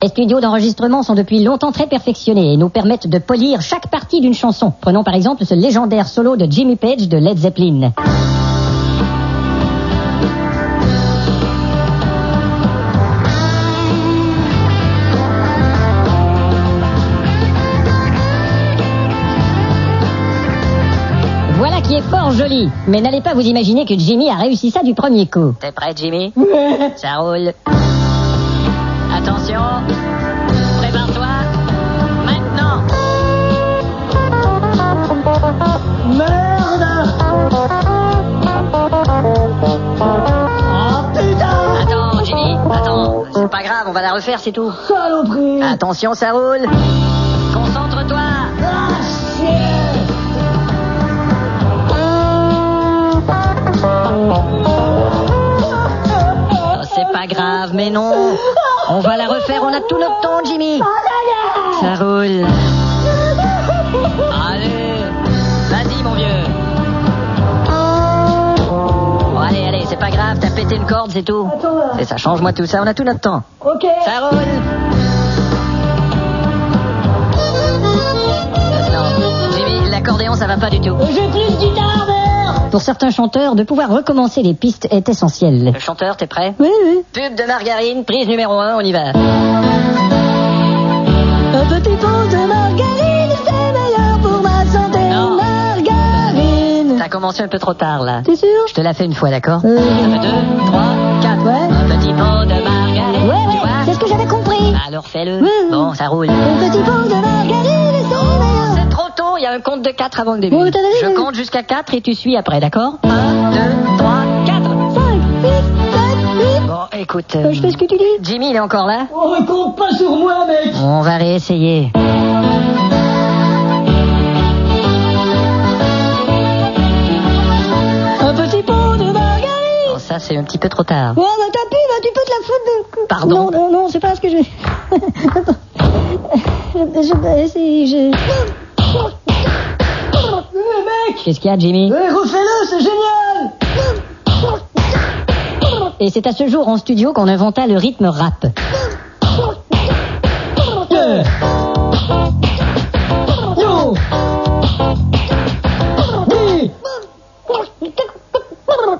Les studios d'enregistrement sont depuis longtemps très perfectionnés et nous permettent de polir chaque partie d'une chanson. Prenons par exemple ce légendaire solo de Jimmy Page de Led Zeppelin. Voilà qui est fort joli. Mais n'allez pas vous imaginer que Jimmy a réussi ça du premier coup. T'es prêt, Jimmy? Ça roule. Attention. Prépare-toi. Maintenant. Merde! Oh putain! Attends, Jimmy. Attends. C'est pas grave, on va la refaire, c'est tout. Saloperie! Attention, ça roule. Concentre-toi. Ah, shit! Oh, c'est pas grave, mais non. On va la refaire, on a tout notre temps, Jimmy. Ça roule. Allez. Vas-y, mon vieux. Bon, allez, c'est pas grave, t'as pété une corde, c'est tout. Attends, là. Et ça, change-moi tout ça, on a tout notre temps. Ok. Ça roule. Non, Jimmy, l'accordéon, ça va pas du tout. J'ai plus de guitare, merde! Pour certains chanteurs, de pouvoir recommencer les pistes est essentiel. Le chanteur, t'es prêt? Oui, oui. Pub de margarine, prise numéro 1, on y va. Un petit pot de margarine, c'est meilleur pour ma santé. Non. Margarine. T'as commencé un peu trop tard, là. T'es sûr? Je te la fais une fois, d'accord? Oui. Ça fait 2, 3, 4. Ouais. Un petit pot de margarine, Ouais, tu vois? c'est ce que j'avais compris. Alors fais-le. Oui. Bon, ça roule. Un petit pot de margarine, c'est meilleur. C'est trop tôt, il y a un compte de 4 avant le début. Bon, t'as dit, Je oui. compte jusqu'à 4 et tu suis après, d'accord? 1, 2, 3, 4. 5, 6, 7, 8. Bon, écoute... Je fais ce que tu dis. Jimmy, il est encore là? Oh, compte pas sur moi, mec. On va réessayer. Un petit pot de margarine. Bon, ça, c'est un petit peu trop tard. Oh, bah tant pis, bah tu peux te la foutre de... Pardon? Non, c'est pas ce que je... Attends. Je vais essayer, mec. Qu'est-ce qu'il y a, Jimmy? Refais-le, c'est génial. Et c'est à ce jour en studio qu'on inventa le rythme rap.